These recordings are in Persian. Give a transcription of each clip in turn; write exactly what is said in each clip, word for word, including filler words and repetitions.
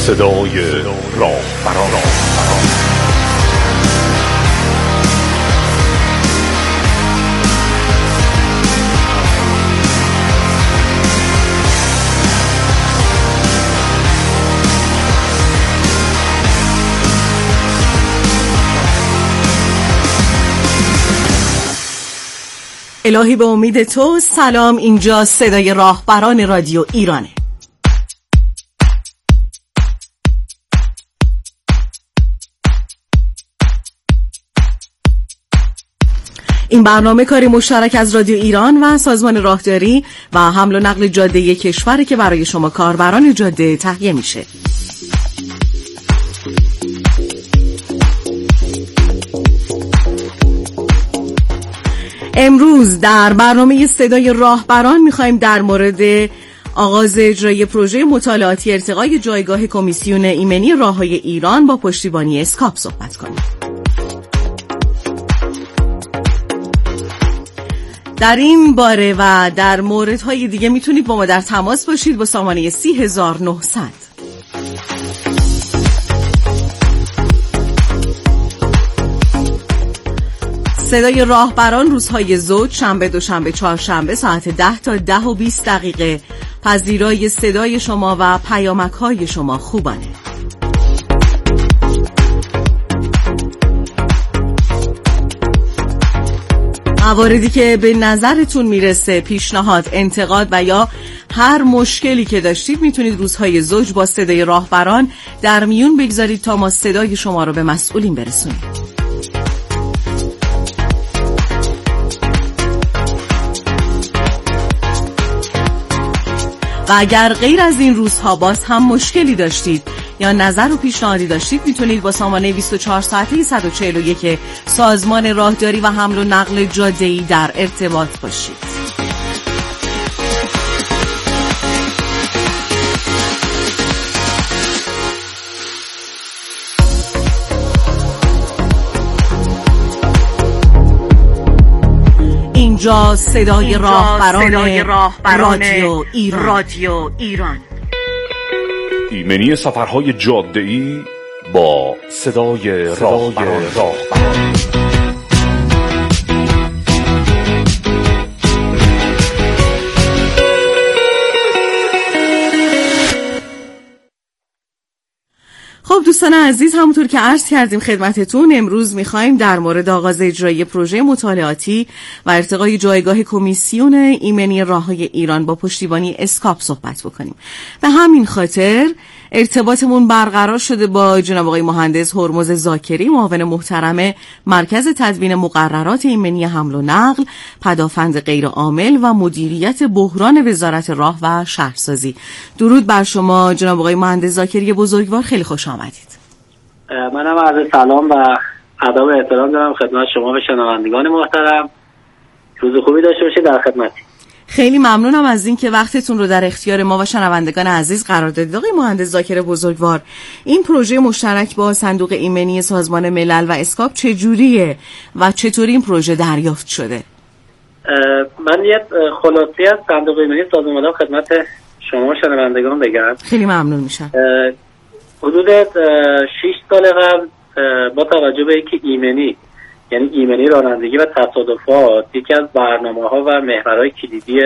صدای راهبران. الهی به امید تو. سلام، اینجا صدای راهبران رادیو ایرانه. این برنامه کاری مشترک از رادیو ایران و سازمان راهداری و حمل و نقل جاده کشور که برای شما کاربران جاده تهیه میشه. امروز در برنامه صدای راهبران میخوایم در مورد آغاز اجرای پروژه مطالعاتی ارتقای جایگاه کمیسیون ایمنی راههای ایران با پشتیبانی اسکاپ صحبت کنیم. در این باره و در موردهای دیگه میتونید با ما در تماس باشید با سامانه سی هزار و نهصد. صدای راهبران روزهای زوج، شنبه، دوشنبه، چهارشنبه ساعت ده تا ده و بیست دقیقه. پذیرای صدای شما و پیامک های شما خوبانه. مواردی که به نظرتون میرسه، پیشنهاد، انتقاد و یا هر مشکلی که داشتید میتونید روزهای زوج با صدای راهبران در میون بگذارید تا ما صدای شما رو به مسئولین برسونیم. و اگر غیر از این روزها باز هم مشکلی داشتید یا نظر و پیشنهادی داشتید میتونید با سامانه بیست و چهار ساعته صد و چهل و یک سازمان راهداری و حمل و نقل جاده‌ای در ارتباط باشید. اینجا صدای راهبران رادیو ایران. رادیو ایران. ایمنی سفرهای جاده‌ای با صدای راهبران. خب دوستان عزیز، همونطور که عرض کردیم خدمتتون، امروز میخوایم در مورد آغاز اجرای پروژه مطالعاتی و ارتقای جایگاه کمیسیون ایمنی راههای ایران با پشتیبانی اسکاپ صحبت بکنیم. به همین خاطر ارتباطمون برقرار شده با جناب آقای مهندس هرمز زاکری، معاون محترم مرکز تدوین مقررات ایمنی حمل و نقل، پدافند غیرعامل و مدیریت بحران وزارت راه و شهرسازی. درود بر شما جناب آقای مهندس زاکری بزرگوار، خیلی خوش آمدید. منم عرض سلام و ادب و احترام دارم خدمت شما و شنوندگان محترم. روز خوبی داشته باشید. در خدمتی. خیلی ممنونم از این که وقتتون رو در اختیار ما و شنوندگان عزیز قرار دادید. آقای مهندس زاکر بزرگوار، این پروژه مشترک با صندوق ایمنی سازمان ملل و اسکاپ چجوریه و چطوری این پروژه دریافت شده؟ من یه خلاصی از صندوق ایمنی سازمان ملل خدمت شما و شنوندگان بگم. خیلی ممنون میشم. حدود شش سال قبل با توجه به اینکه ایمنی یعنی ایمنی رانندگی و تصادفات یکی از برنامه‌ها و محورهای کلیدی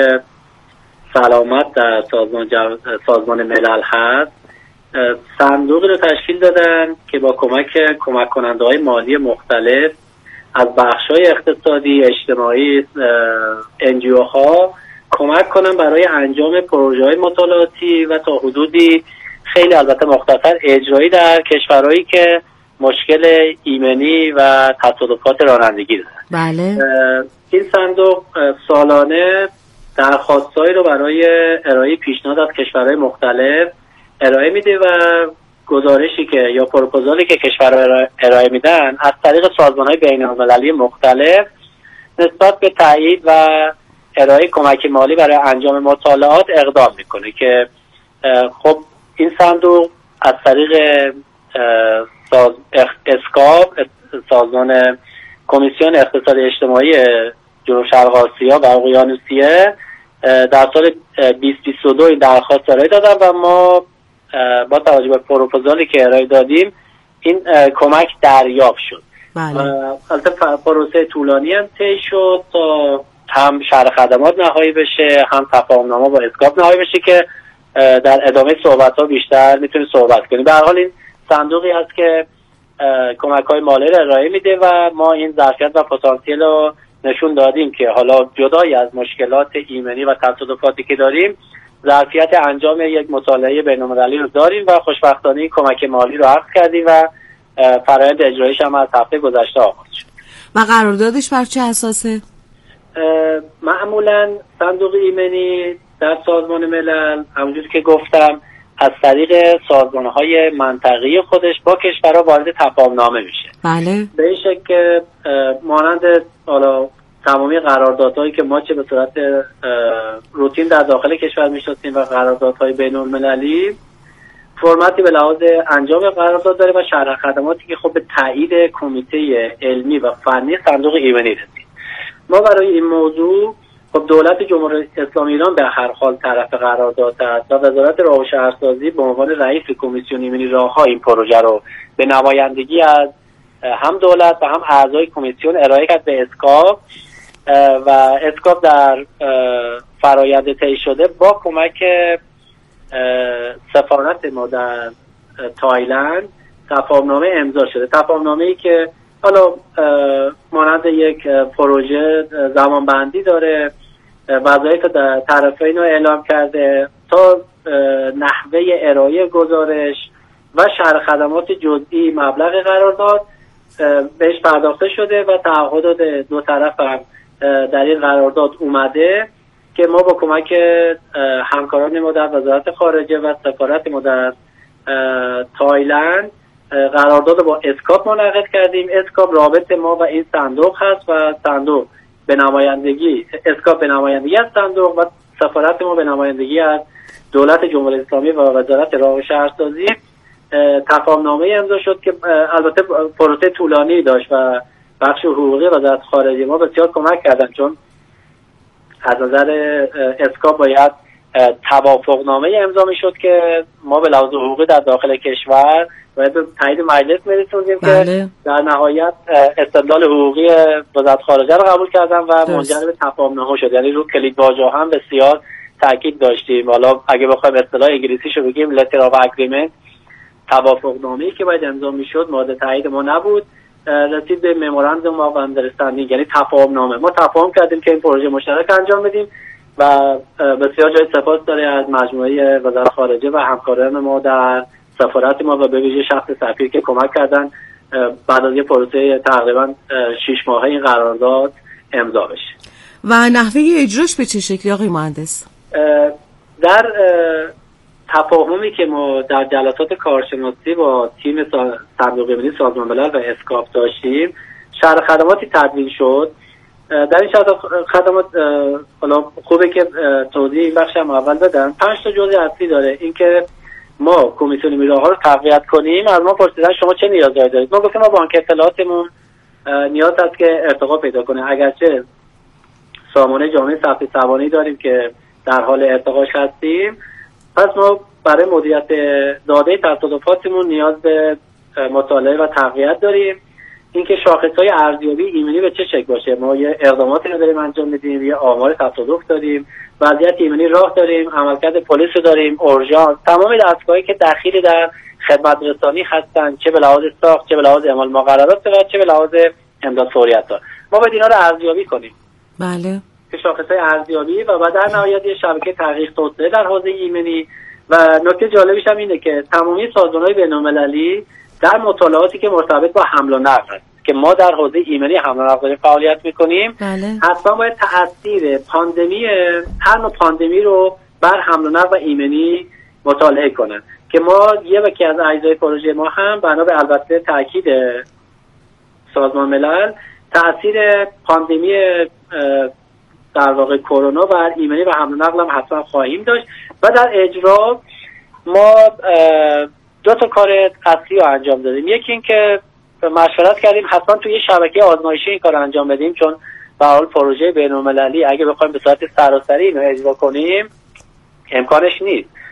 سلامت در سازمان جو... سازمان ملل هست، صندوقی رو تشکیل دادن که با کمک کمک کننده‌های مالی مختلف از بخش‌های اقتصادی، اجتماعی، ان جی او ها کمک کنن برای انجام پروژه‌های مطالعاتی و تا حدودی خیلی البته مختصر اجرایی در کشورهایی که مشکل ایمنی و تصادفات رانندگی دارن. بله. این صندوق سالانه درخواستایی رو برای ارائه پیشنهاد از کشورهای مختلف ارائه میده و گزارشی که یا پروپوزالی که کشورها ارائه میدن از طریق سازمان‌های بین‌المللی مختلف نسبت به تایید و ارائه کمک مالی برای انجام مطالعات اقدام میکنه که خب این صندوق از طریق ساز اسکاپ، سازمان کمیسیون اقتصاد اجتماعی جنوب شرق آسیا و اقیانوسیه، در سال بیست بیست و دو این درخواست ارائه دادن و ما با توجه به پروپوزالی که ارائه دادیم این کمک دریافت شد. بله. البته پروسه طولانی هم طی شد تا هم شرح خدمات نهایی بشه، هم تفاهمنامه با اسکاپ نهایی بشه که در ادامه صحبت‌ها بیشتر میتونیم صحبت کنیم. به هر حال این صندوقی هست که کمک‌های مالی را ارائه میده و ما این ظرفیت و پتانسیل رو نشون دادیم که حالا جدای از مشکلات ایمنی و تصادفاتی که داریم ظرفیت انجام یک مطالعه بین‌المللی رو داریم و خوشبختانه کمک مالی رو عرض کردیم و فرآیند اجرایش هم از هفته گذشته آغاز شد. و قراردادش بر چه اساسه؟ معمولا صندوق ایمنی در سازمان ملل همونجوری که گفتم از طریق سازمان‌های منطقه‌ای خودش با کشورها وارد تفاهم‌نامه میشه. بله. به این شکل که مانند حالا تمامی قراردادهایی که ما چه به صورت روتین در داخل کشور میشناسیم و قراردادهای بین‌المللی فرمتی به لحاظ انجام قرارداد داره و شرح خدماتی که خب به تایید کمیته علمی و فنی صندوق ایمنی رسید. ما برای این موضوع خب دولت جمهوری اسلامی ایران به هر حال طرف قرارداد است و وزارت راه و شهرسازی به عنوان رئیس کمیسیون ایمنی راهها این پروژه رو به نمایندگی از هم دولت و هم اعضای کمیسیون ارائه کرد به اسکاپ و اسکاپ در فرآیند طی شده با کمک سفارت ما در تایلند تفاهمنامه امضا شده. تفاهمنامه‌ای که حالا مانند یک پروژه زمانبندی داره، وظایف طرفین رو اعلام کرده تا نحوه ارائه گزارش و شرح خدمات جزئی مبلغ قرارداد بهش پرداخته شده و تعهدات دو طرف هم در این قرارداد اومده که ما با کمک همکاران ما در وزارت خارجه و سفارت ما در تایلند قرارداد با اسکاپ منعقد کردیم. اسکاپ رابط ما و این صندوق هست و صندوق به نمایندگی اسکاپ به نمایندگی از صندوق و سفارت ما به نمایندگی از دولت جمهوری اسلامی و وزارت راه و شهرسازی تفاهمنامه امضا شد که البته پروسه طولانی داشت و بخش حقوقی وزارت خارجه ما بسیار کمک کردن، چون از نظر اسکاپ باید توافقنامه امضا میشد که ما به لحاظ حقوقی در داخل کشور باید به تایید مجلس میرسوندیم که در نهایت استدلال حقوقی وزارت خارجه رو قبول کردن و منجر به تفاهمنامه شد. یعنی رو کلید واژه هم بسیار تاکید داشتیم. حالا اگه بخوایم اصطلاح انگلیسیشو بگیم letter of agreement، توافقنامه‌ای که باید امضا میشد مورد تایید ما نبود، رسید به ممورندوم آف اندرستندینگ یعنی تفاهمنامه. ما تفاهم کردیم که این پروژه مشترک انجام بدیم و بسیار جای سپاس داره از مجموعه وزارت خارجه و همکاران ما در سفارت ما و به ویژه شخص سفیر که کمک کردن بعد از یه پروسه تقریبا شش ماهه این قرارداد امضا بشه. و نحوه اجراش به چه شکلی آقای مهندس؟ در تفاهمی که ما در جلسات کارشناسی با تیم صندوق ایمنی سازمان ملل و اسکاپ داشتیم شرح خدماتی تدوین شد. در این شرح خدمات حالا خوبه که توضیح این بخش هم اول بدم. پنج تا جزء اصلی داره. اینکه ما کمیسیون ایمنی راهها رو تقویت کنیم. از ما پرسیدن شما چه نیازی دارید؟ ما گفتیم ما بانک اطلاعاتمون نیاز هست که ارتقا پیدا کنه، اگرچه سامانه جامعه ثبت سوانحی داریم که در حال ارتقاش هستیم. پس ما برای مدیریت داده تصادفاتمون نیاز به مطالعه و تقویت داریم. اینکه شاخص‌های ارزیابی ایمنی به چه شکل باشه، ما یه اقداماتی رو داریم انجام میدیم، یه آمار تصادف داریم، وضعیت ایمنی راه داریم، عملکرد پلیس رو داریم، اورژانس، تمام دستگاهی که دخیل در خدمت رسانی هستن، چه به لحاظ ساخت، چه به لحاظ اعمال مقررات و چه به لحاظ امداد فوریت ها. ما باید اینا رو ارزیابی کنیم. بله. که شاخص‌های ارزیابی و بعد در نهایت یه شبکه تحقیق توسعه در حوزه ایمنی. و نکته جالبیش هم اینه که تمامی سازمان‌های بین‌المللی در مطالعاتی که مرتبط با حمل و نقل هست که ما در حوزه ایمنی حمل و نقل داریم فعالیت می‌کنیم، بله. حتما باید تأثیر پاندمی هر نوع پاندمی رو بر حمل و نقل و ایمنی مطالعه کنن که ما یه وکی از اجزای پروژه ما هم بنا به البته تاکید سازمان ملل تأثیر پاندمی در واقع کرونا بر ایمنی و حمل و نقل هم حتما خواهیم داشت. و در اجرا ما دو تا کار اصلی رو انجام دادیم. یکی این که مشورت کردیم حتما توی شبکه آزمایشی این کار رو انجام بدیم، چون به حال پروژه بین‌المللی اگه بخوایم به صورت سراسری اینو اجرا کنیم امکانش نیست.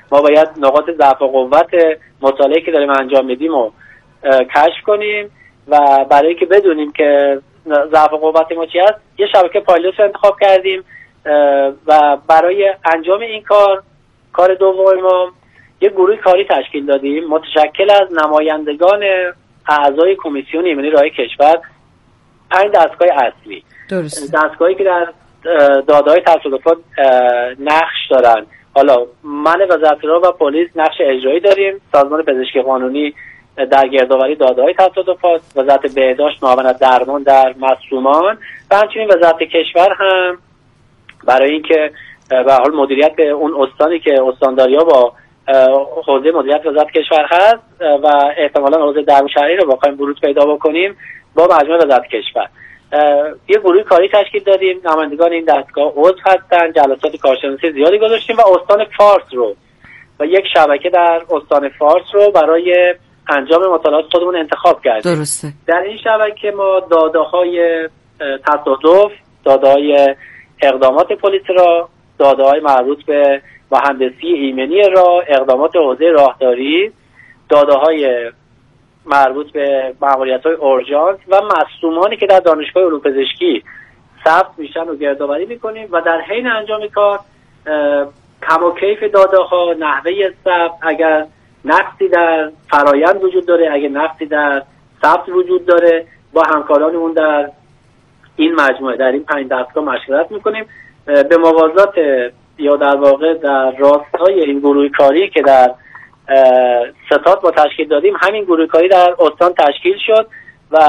ما باید نقاط ضعف و قوت مطالعه که داریم انجام میدیم رو کشف کنیم و برای که بدونیم که ضعف و قوت ما چی هست یه شبکه پایلوت رو انتخاب کردیم و برای انجام این کار کار دوم ما یه گروه کاری تشکیل دادیم متشکل از نمایندگان اعضای کمیسیون ایمنی راهی کشور، پنج دستگاه اصلی. درست. دستگاهی که در داده‌های تصادفات نقش دارن. حالا من وزارت راه و پلیس نقش اجرایی داریم، سازمان پزشکی قانونی در گردآوری داده‌های تصادفات، وزارت بهداشت معاونت درمان در مصدومان و همچنین وزارت کشور هم برای اینکه به حال مدیریت اون استانی که استانداری‌ها با حوزه مدیریت وزارت کشور هست و احتمالاً حوزه درونشهری رو بخوایم ورود پیدا بکنیم با مجموعه وزارت کشور یه گروه کاری تشکیل دادیم. نمایندگان این دستگاه عضو هستن، جلسات کارشناسی زیادی گذاشتیم و استان فارس رو و یک شبکه در استان فارس رو برای انجام مطالعات خودمون انتخاب کردیم. درسته. در این شبکه ما داده‌های تصادف، داده‌های اقدامات پلیس را، داده‌های مربوط به مهندسی ایمنی را، اقدامات حوزه راهداری، داده‌های مربوط به مأموریت‌های اورژانس و مصدومانی که در دانشگاه علوم پزشکی ثبت میشن و گردآوری میکنیم و در حین انجام کار کم و کیف داده‌ها، نحوه ثبت، اگر نقصی در فرایند وجود داره، اگر نقصی در ثبت وجود داره، با همکارانمون در این مجموعه در این پنج دستگاه مشورت میکنیم به موازات یا در واقع در راستای این گروه کاری که در ستاد با تشکیل دادیم. همین گروه کاری در استان تشکیل شد و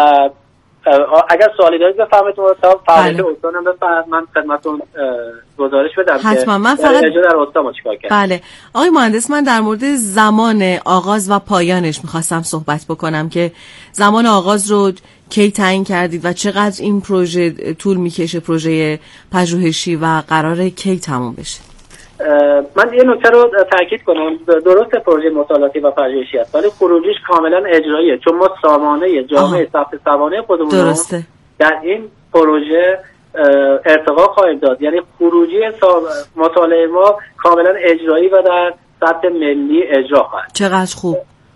اگر سوالی دارید بفرمایید مرتب فعالیت استانم بفرمایید من خدمتتون گزارش بدم حتما. من فقط در استان ما چیکار کردیم. بله آقای مهندس، من در مورد زمان آغاز و پایانش می‌خواستم صحبت بکنم که زمان آغاز رو کی تعیین کردید و چقدر این پروژه طول میکشه، پروژه پژوهشی و قراره کی تموم بشه؟ من یه نکته رو تاکید کنم، درست پروژه مطالعاتی و پژوهشی است ولی خروجیش کاملا اجراییه، چون ما سامانه جامعه ثبت سوانح خودمون درسته در این پروژه ارتقا خواهیم داد. یعنی خروجی مطالعه ما کاملا اجرایی و در سطح ملی اجرا خواهد. چقدر خوب.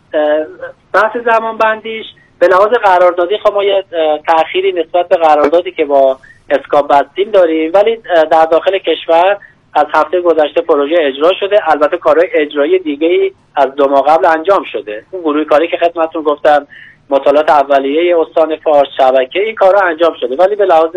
بحث زمان بندیش به لحاظ قراردادی خب ما یه تأخیری نسبت به قراردادی که با اسکاپ بستیم داریم، ولی در داخل کشور از هفته گذشته پروژه اجرا شده. البته کارهای اجرایی دیگه‌ای از دو ماه قبل انجام شده. اون گروه کاری که خدمتتون گفتم مطالعات اولیه استان فارس شبکه، این کارها انجام شده ولی به لحاظ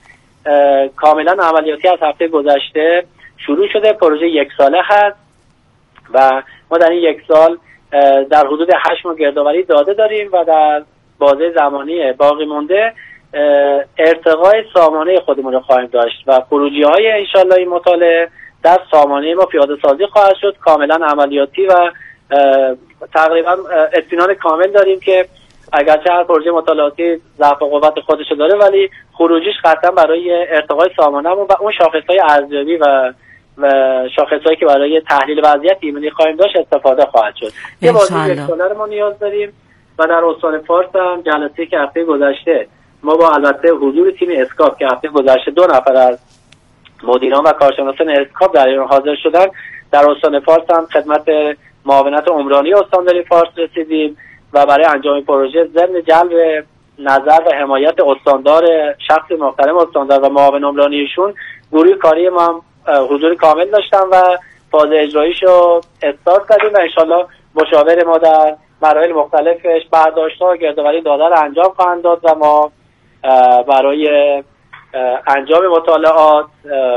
کاملا عملیاتی از هفته گذشته شروع شده. پروژه یک ساله هست و ما در این یک سال در حدود هشت ماه گردآوری داده داریم و در بازه زمانی باقی مونده ارتقای سامانه خودمون رو خواهیم داشت و خروجی های انشالله این مطالعه در سامانه ما پیاده سازی خواهد شد، کاملا عملیاتی و تقریبا اطمینان کامل داریم که اگرچه هر پروژه مطالعاتی ضعف و قوت خودش داره ولی خروجیش قطعا برای ارتقای سامانه‌مون و اون شاخص‌های ارزیابی و و شاخص‌هایی که برای تحلیل وضعیت ایمنی خواهیم داشت استفاده خواهد شد. یه بازی یک ساله ما نیاز داریم و در استان فارس هم جلسه که هفته گذشته ما با البته حضور تیم اسکاپ که هفته گذشته دو نفر از مدیران و کارشناسان اسکاپ در ایران حاضر شدن، در استان فارس هم خدمت معاونت عمرانی استانداری فارس رسیدیم و برای انجام پروژه ضمن جلب نظر و حمایت استاندار شخص محترم استاندار و معاون عمرانیشون گروه کاری ما حضور کامل داشتن و فاز اجراییشو استارت کردیم و انشالله مشاور ما در مراحل مختلفش برداشت‌ها و گردآوری داده رو انجام خواهند داد و ما برای انجام مطالعات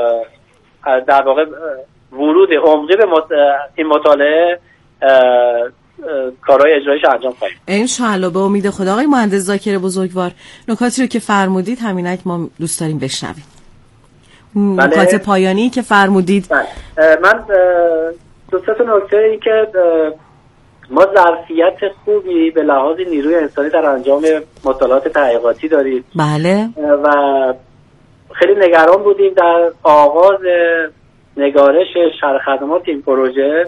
در واقع ورود عمقی به این مطالعه کارهای اجراییش انجام خواهیم. انشالله به امید خدا. آقای مهندس ذاکر بزرگوار، نکاتی رو که فرمودید همینک ما دوست داریم بشنویم. نکات پایانی که فرمودید. بله. من دو سه تا نکته این که ما ظرفیت خوبی به لحاظ نیروی انسانی در انجام مطالعات تحقیقاتی داریم. بله. و خیلی نگران بودیم در آغاز نگارش شرح خدمات این پروژه،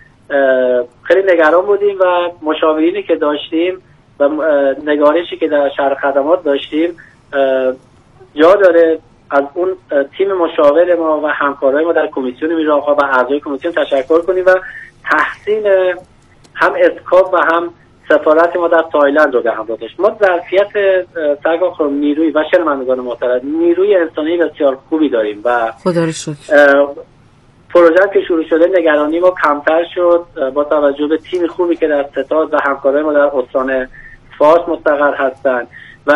خیلی نگران بودیم و مشاورینی که داشتیم و نگارشی که در شرح خدمات داشتیم جا داره از اون تیم مشاور ما و همکارای ما در کمیسیون میراث‌ها و اعضای کمیسیون تشکر کنیم و تحسین هم اسکاپ و هم سفارت ما در تایلند رو به همراه داشت. ما ظرفیت سرکار خانم نیروی و شنوندگان محترم نیروی انسانی بسیار خوبی داریم و خدا رو شکر پروژه که شروع شده نگرانی ما کمتر شد با توجه به تیم خوبی که در ستاد و همکارای ما در استان فارس مستقر هستند و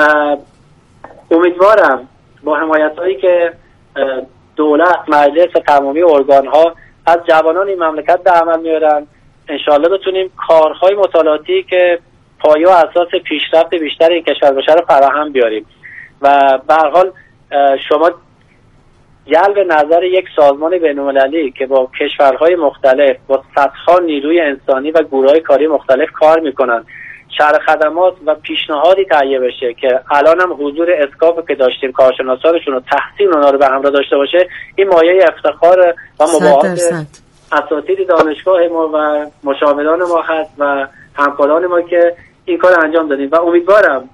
امیدوارم با حمایت‌هایی که دولت، مجلس و تمامی ارگان‌ها از جوانان این مملکت به عمل میارن انشاءالله بتونیم کارهای مطالعاتی که پایه و اساس پیشرفت بیشتر این کشور باشه رو فراهم بیاریم و به هر حال شما جلب نظر یک سازمان بین‌المللی که با کشورهای مختلف با صدها نیروی انسانی و گروه‌های کاری مختلف کار میکنن شرح خدمات و پیشنهادی تهیه بشه که الان هم حضور اسکاپ که داشتیم کارشناسانشون و تحسین اونا رو به همراه داشته باشه این مایه افتخار و مباهات اساتید دانشگاه ما و مشاوران ما هست و همکاران ما که این کار انجام دادیم و امیدوارم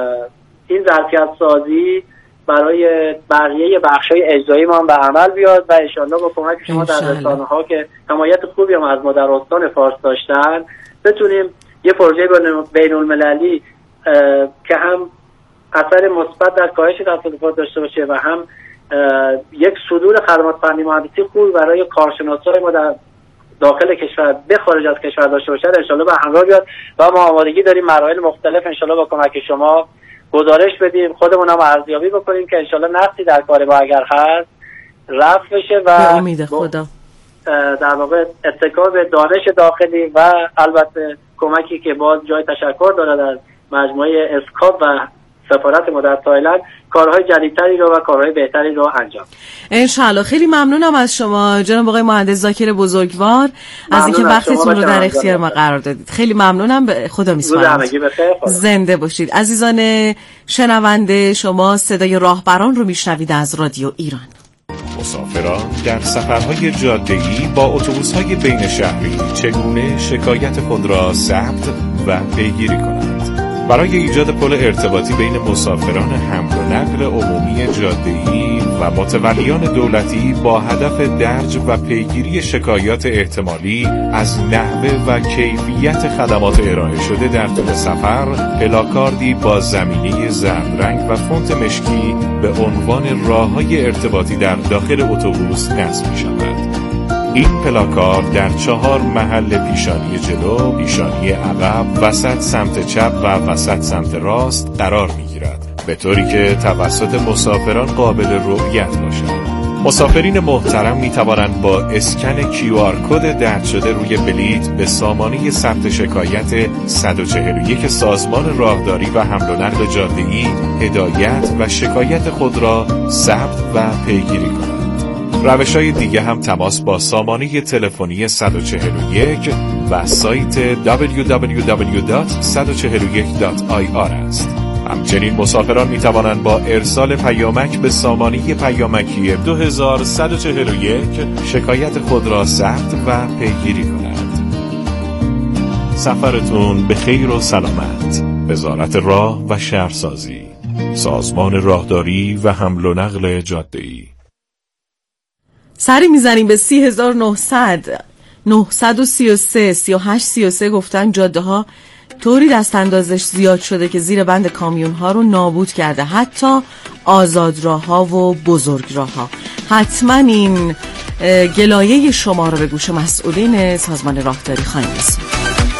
این ظرفیت سازی برای بقیه بخشای اجرایی ما هم به عمل بیاد و انشالله با کمک شما در رسانه‌ها که حمایت خوبی هم از ما در استان فارس داشتن بتونیم یه پروژه بین المللی که هم اثر مثبت در کاهش تصادفات داشته باشه و هم یک صدور خدمات فنی مهندسی خوب برای کارشناسای ما در داخل کشور به خارج از کشور داشته باشه انشالله به همراه بیاد و ما آمادگی داریم مراحل مختلف انشالله با کمک شما گزارش بدیم خودمون هم ارزیابی بکنیم که انشالله نقصی در کار ما اگر هست رفع بشه و به امید خدا در واقع اتکا به دانش داخلی و البته کمکی که باز جای تشکر داره در مجموعه اسکاپ و سفارت ما در تایلند کارهای جدیدتری رو و کارهای بهتری رو انجام انشالله. خیلی ممنونم از شما جناب آقای مهندس ذاکر بزرگوار از اینکه وقتتون رو در اختیار ما قرار دادید. خیلی ممنونم. به خدا میسپارم. زنده باشید. عزیزان شنونده شما صدای راهبران رو میشنوید از رادیو ایران. مسافران در سفرهای جاده‌ای با اتوبوس‌های بین شهری چگونه شکایت خود را ثبت و پیگیری کنند؟ برای ایجاد پل ارتباطی بین مسافران حمل و نقل عمومی جاده‌ای و متولیان دولتی با هدف درج و پیگیری شکایات احتمالی از نحوه و کیفیت خدمات ارائه شده در طول سفر، پلاکاردی با زمینه زرد رنگ و فونت مشکی به عنوان راه‌های ارتباطی در داخل اتوبوس نصب می‌شود. این پلاکارد در چهار محل پیشانی جلو، پیشانی عقب، وسط سمت چپ و وسط سمت راست قرار می‌گیرد، به طوری که توسط مسافران قابل رؤیت باشد. مسافرین محترم می‌توانند با اسکن کیو آر کد درج شده روی بلیط به سامانه ثبت شکایت صد و چهل و یک سازمان راهداری و حمل و نقل جاده‌ای هدایت و شکایت خود را ثبت و پیگیری کنند. روش‌های دیگه هم تماس با سامانه تلفنی صد و چهل و یک و سایت دبلیو دبلیو دبلیو دات صد و چهل و یک دات آی آر است. همچنین مسافران می توانند با ارسال پیامک به سامانه پیامکی دو هزار صد و چهل و یک شکایت خود را ثبت و پیگیری کنند. سفرتون به خیر و سلامت. وزارت راه و شهرسازی، سازمان راهداری و حمل و نقل جاده‌ای. سری میزنیم به سی هزار و نهصد نهصد و سی و سه سی و هشت سی و سه. گفتن جاده ها طوری دست اندازش زیاد شده که زیر بند کامیون ها رو نابود کرده، حتی آزاد راه ها و بزرگ راه ها. حتما این گلایه شما رو به گوش مسئولین سازمان راهداری خواهیم رسوند.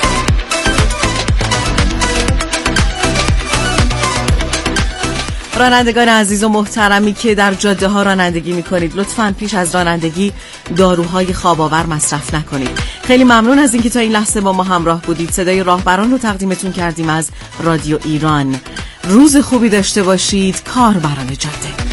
رانندگان عزیز و محترمی که در جاده ها رانندگی میکنید، لطفاً پیش از رانندگی داروهای خواب‌آور مصرف نکنید. خیلی ممنون از اینکه تا این لحظه با ما همراه بودید. صدای راهبران رو تقدیمتون کردیم از رادیو ایران. روز خوبی داشته باشید. کاربران جاده.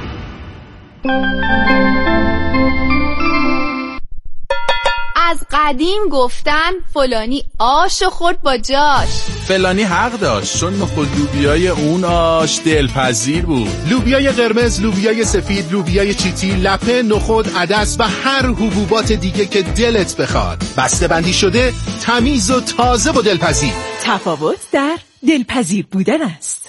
از قدیم گفتن فلانی آش خورد با جاش. فلانی حق داشت، چون نخود لوبیای اون آش دلپذیر بود. لوبیای قرمز، لوبیای سفید، لوبیای چیتی، لپه، نخود، عدس و هر حبوبات دیگه که دلت بخواد. بسته بندی شده، تمیز و تازه و دلپذیر. تفاوت در دلپذیر بودن است.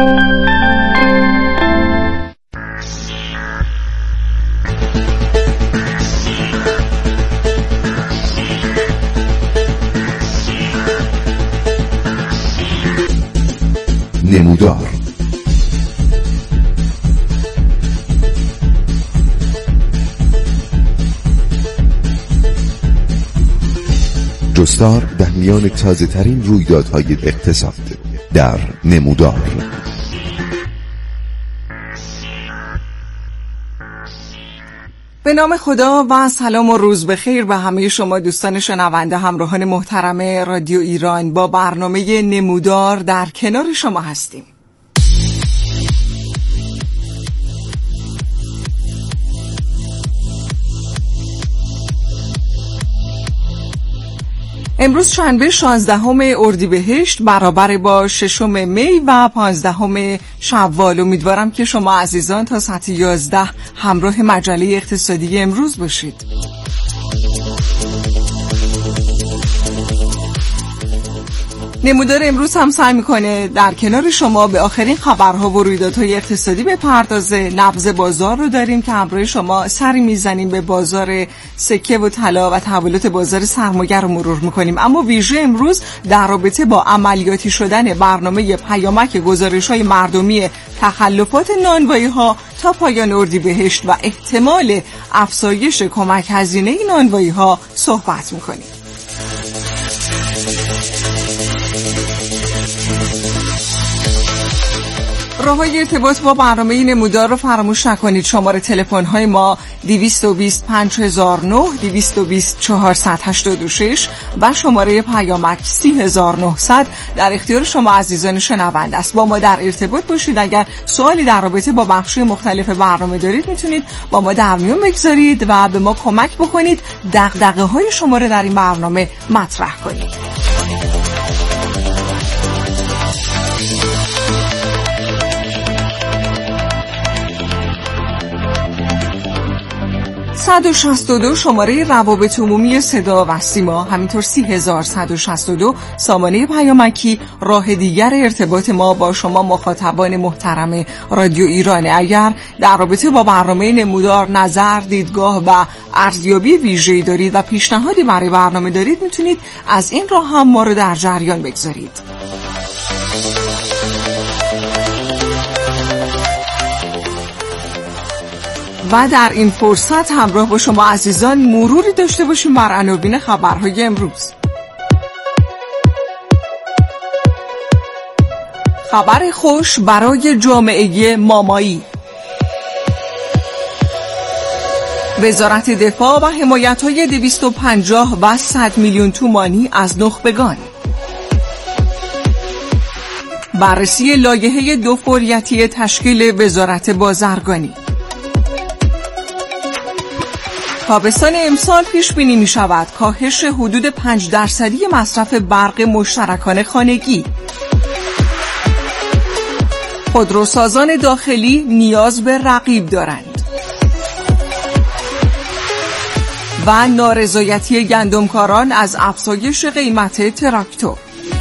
نمودار جستار در میان تازه ترین رویدادهای اقتصاد در نمودار. به نام خدا و سلام و روز بخیر به همه شما دوستان شنونده همراهان محترم رادیو ایران. با برنامه نمودار در کنار شما هستیم. امروز شنبه شانزدهم اردیبهشت برابر با ششم می و پانزدهم شوال. امیدوارم که شما عزیزان تا ساعت یازده همراه مجله اقتصادی امروز باشید. نمودار امروز هم سعی میکنه در کنار شما به آخرین خبرها و رویدادهای اقتصادی بپردازه. نبض بازار رو داریم که همراه شما سری میزنیم به بازار سکه و طلا و تحولات بازار سرمایه رو مرور میکنیم. اما ویژه امروز در رابطه با عملیاتی شدن برنامه پیامک گزارش‌های مردمی تخلفات نانوایی‌ها تا پایان اردیبهشت و احتمال افزایش کمک هزینه نانوایی‌ها صحبت میکنیم. راه‌های ارتباط با برنامه نمودار رو فراموش نکنید. شماره تلفن‌های ما دویست و بیست پنج هزار و نه، دویست و بیست چهارصد و هشتاد و شش و شماره پیامک سی هزار و نهصد در اختیار شما عزیزان شنونده است. با ما در ارتباط باشید. اگر سوالی در رابطه با بخش‌های مختلف برنامه دارید میتونید با ما در میون بگذارید و به ما کمک بکنید دغدغه‌های شما رو در این برنامه مطرح کنید. صد و شصت و دو شماره روابط عمومی صدا و سیما، همینطور سی هزار و صد و شصت و دو سامانه پیامکی راه دیگر ارتباط ما با شما مخاطبان محترم رادیو ایران. اگر در رابطه با برنامه نمودار نظر، دیدگاه و ارزیابی ویژه‌ای دارید و پیشنهادی برای برنامه دارید میتونید از این راه هم ما رو در جریان بگذارید. و در این فرصت همراه با شما عزیزان مروری داشته باشیم بر عناوین خبرهای امروز. خبر خوش برای جامعه مامایی. وزارت دفاع و حمایت‌های دویست و پنجاه و صد میلیون تومانی از نخبگان. بررسی لایحه دو فوریتی تشکیل وزارت بازرگانی. تابستان امسال پیش بینی می شود کاهش حدود پنج درصدی مصرف برق مشترکان خانگی. خودروسازان داخلی نیاز به رقیب دارند. و نارضایتی گندمکاران از افزایش قیمت تراکتور.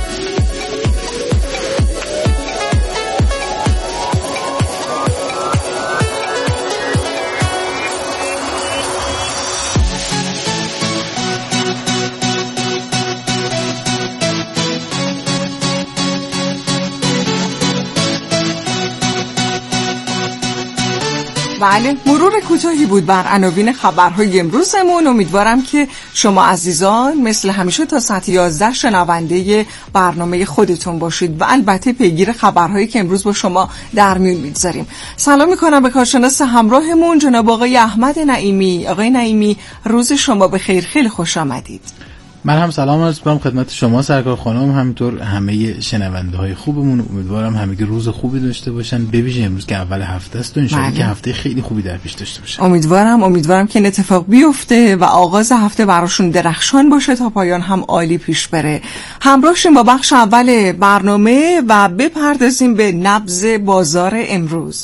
بله، مرور کوتاهی بود بر عناوین خبرهای امروزمون. امیدوارم که شما عزیزان مثل همیشه تا ساعت یازده شنونده برنامه خودتون باشید و البته پیگیر خبرهایی که امروز با شما در میون می‌گذاریم. سلام میکنم به کارشناس همراهمون جناب آقای احمد نعیمی. آقای نعیمی، روز شما بخیر، خیلی خوش آمدید. من هم سلام عرض می‌کنم خدمت شما سرکار خانم، همینطور همه شنونده‌های خوبمون. امیدوارم همگی روز خوبی داشته باشن، ببیشه امروز که اول هفته است و ان شاءالله که هفته خیلی خوبی در پیش داشته باشن. امیدوارم امیدوارم که این اتفاق بیفته و آغاز هفته براشون درخشان باشه تا پایان هم عالی پیش بره. همراهشیم با بخش اول برنامه و بپردازیم به نبض بازار امروز.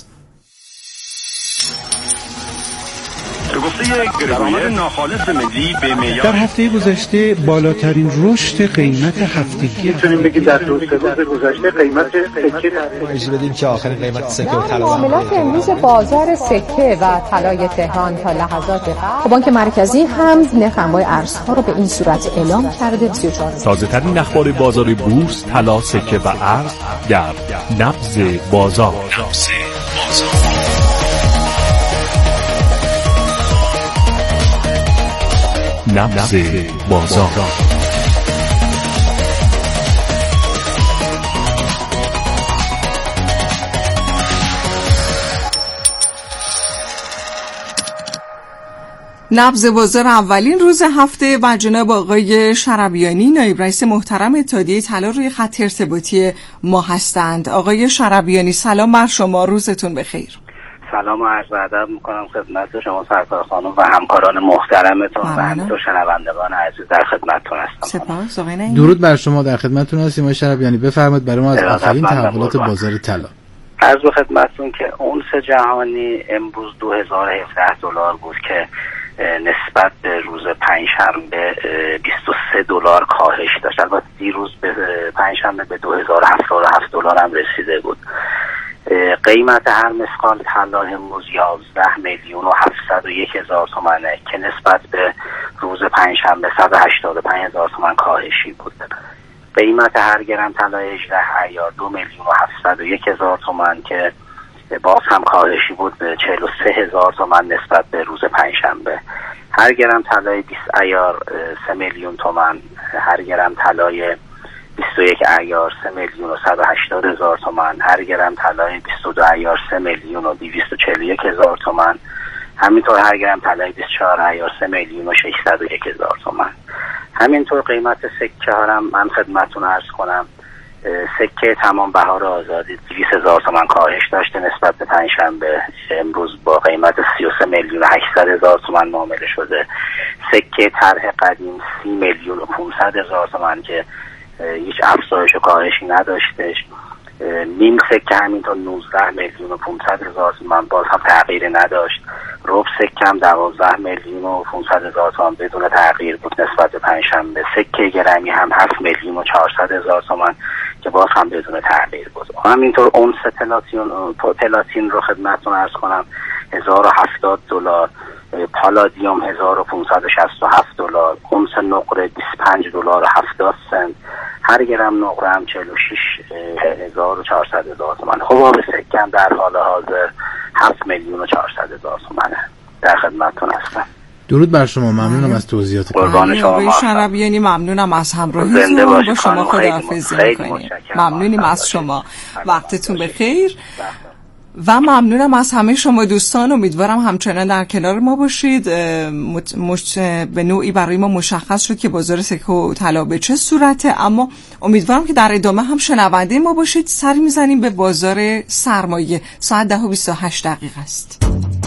در هفته گذشته بالاترین رشد قیمت هفتگی میتونیم بگیم در دو سه روز گذشته قیمت سکه ترجیح بدیم که آخرین قیمت سکه و طلا معاملات امروز بازار سکه و طلای تهران تا لحظات قبل بانک مرکزی هم نرخ انواع ارزها رو به این صورت اعلام کرده. سی و چهار تازه‌ترین اخبار بازار بورس، طلا، سکه و ارز در نبض بازار. نبض بازار. نبض بازار. نبض بازار اولین روز هفته با جناب آقای شربیانی نایب رئیس محترم اتحادیه طلا روی خط ارتباطی ما هستند. آقای شربیانی سلام بر شما، روزتون بخیر. سلام و عرض ادب میکنم خدمت شما سرکار خانم و همکاران محترمتون و همینطور شنوندگان عزیز در خدمتتون هستم. سپاس آقای نعیمی. درود بر شما، در خدمتتون هستیم. آقای شربیانی بفرمایید برای ما از آخرین تحولات بازار طلا. عرض به خدمتتون که اونس جهانی امروز دو هزار و هفده دلار بود که نسبت به روز پنجشنبه بیست و سه دلار کاهش داشت. البته دیروز به پنجشنبه به دو هزار و هفتاد و هفت دلار هم رسیده بود. قیمت هر مسقال طلا امروز یازده میلیون و هفتصد و یک هزار تومانه که نسبت به روز پنجشنبه صد و هشتاد و پنج هزار تومان کاهشی بود. قیمت هر گرم طلا هجده عیار دو میلیون و هفتصد و یک هزار تومان که باز هم کاهشی بود به چهل و سه هزار تومان نسبت به روز پنجشنبه. هر گرم طلای بیست عیار سه میلیون تومان، هر گرم طلای بیست و یک عیار سه میلیون و صد و هشتاد هزار تومان، هر گرم طلای بیست و دو عیار سه میلیون و دویست و چهل و یک هزار تومان، همینطور هر گرم طلای بیست و چهار عیار سه میلیون و ششصد و یک هزار تومان. همینطور قیمت سکه ها هم من خدمتتون عرض کنم. سکه تمام بهار آزادی دویست هزار تومان کاهش داشته نسبت به پنجشنبه، امروز با قیمت سی و سه میلیون و هشتصد هزار تومان معامله شده. سکه طرح قدیم سی میلیون و پانصد هزار تومان که هیچ افزایش و کاهشی نداشتش. نیم سکه همینطور نوزده میلیون و پانصد هزار تومان باز هم تغییر نداشت. ربع سکه هم دوازده میلیون و پانصد هزار تومان بدون تغییر بود نسبت به پنجشنبه. سکه گرمی هم هفت میلیون و چهارصد هزار تومان که باز هم بدون تغییر بود. همینطور اونس پلاتین پلاتین رو خدمتتون عرض کنم هزار و هفتاد دلار، پالادیوم هزار و پانصد و شصت و هفت دلار، اونس نقره بیست و پنج دلار و هفتاد سنت، هر گرم نقره هم چهل و شش هزار و چهارصد هزار تومان. حباب سکه هم در حال حاضر هفت میلیون و چهارصد هزار تومانه. در خدمتتون هستم. درود بر شما، ممنونم از توضیحات قربان شما. آقای شربیانی ممنونم از همراهیتون، با شما خداحافظی می‌کنیم. ممنونیم از شما، وقتتون بخیر و ممنونم از همه شما دوستان. امیدوارم همچنان در کنار ما باشید. مش... به نوعی برای ما مشخص شد که بازار سکه و طلا به چه صورته، اما امیدوارم که در ادامه هم شنونده ما باشید. سر میزنیم به بازار سرمایه. ساعت ده و بیست و هشت دقیقه است.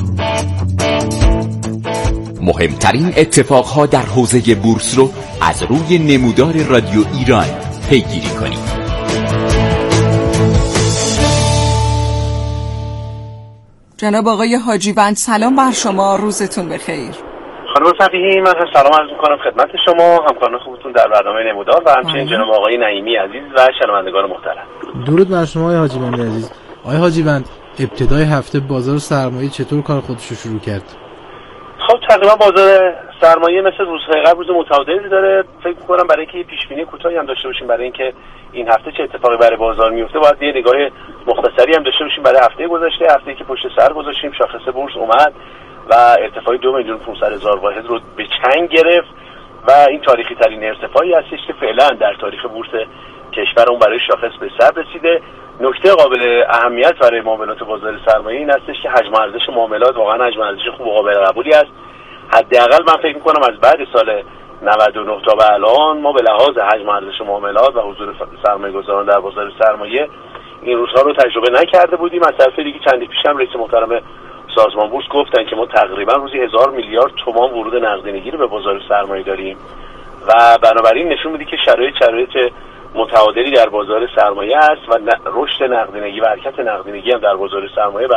مهمترین اتفاقها در حوزه بورس رو از روی نمودار رادیو ایران پیگیری کنید. جناب آقای حاجیوند سلام بر شما، روزتون بخیر. خانم صفیحی من سلام عرض می‌کنم خدمت شما، همکاران خوبتون در برنامه نمودار و همچنین جناب آقای نعیمی عزیز و شنوندگان محترم. درود بر شما آقای حاجیوند عزیز. آقای حاجیوند ابتدای هفته بازار سرمایه چطور کار خودش رو شروع کرد؟ خب تقریبا بازار سرمایه مثل روزهای قبل روز متعادلی داره. فکر می‌کنم برای اینکه پیش بینی کوتاهی هم داشته باشیم برای اینکه این هفته چه اتفاقی برای بازار میفته، باید یه نگاه مختصری هم داشته باشیم برای هفته گذشته. هفته‌ای که پشت سر گذاشتیم شاخص بورس اومد و ارتفاع دو میلیون و پانصد هزار واحد رو به چنگ گرفت و این تاریخی ترین ارتفاعی هستش که فعلا در تاریخ بورس کشورمون برای شاخص به سر رسیده. نکته قابل اهمیت برای معاملات بازار سرمایه این هستش که حجم ارزش معاملات واقعا حجم ارزش خوب و قابل قبولی است. حداقل من فکر می‌کنم از بعد سال نود و نه تا به الان ما به لحاظ حجم ارزش معاملات و حضور سرمایه‌گذاران در بازار سرمایه این روزها رو تجربه نکرده بودیم. از طرف دیگه چندی پیش هم رئیس محترم سازمان بورس گفتن که ما تقریبا روزی هزار میلیارد تومان ورود نقدینگی رو به بازار سرمایه داریم و بنابراین نشون میده که شرایط شرایط متعادلی در بازار سرمایه است و رشد نقدینگی و حرکت نقدینگی هم در بازار سرمایه به